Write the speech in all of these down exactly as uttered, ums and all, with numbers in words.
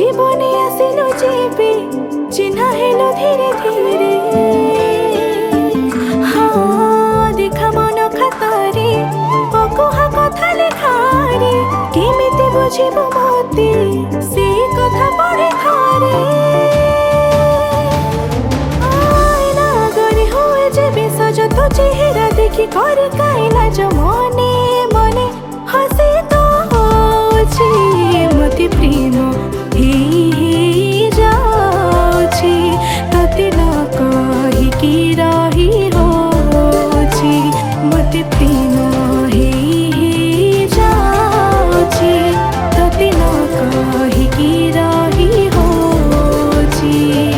जीवने आसिलु जीवी चिन्हा हेलु धीरे धीरे हाँ देखा मन खातारे अकुहा कथा लेखारे केमिति बुझिबु मते से कथा पढ़े थारे आईना गरे हुए जेबे सजत चेहरा देखि करे काइला जो मने मने हसे तो होछि मते प्रेम हे हे जाछि तते न कहि कि रही होछि मते प्रेम हे हे जाछि तते न कहि कि रही होछि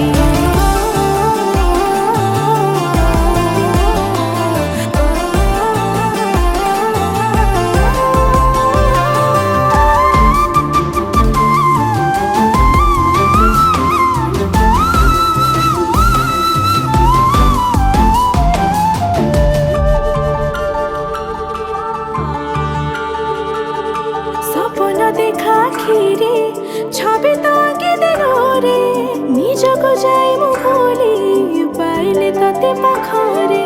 सपन देखा खीरे छवि तो आगे दिनरे निजको जाई मु भूली पाइले तते पाखरे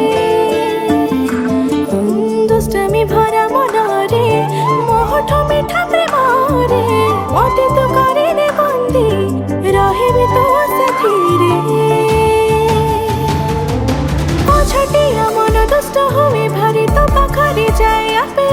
दुष्टमी भरा मनरे मोहठ मिठा प्रेमरे मते तो करेने बंदी रहेबे तो साथीरे ओ छटिया मन दुष्ट हुए भारी तो पाखरे जाए आपे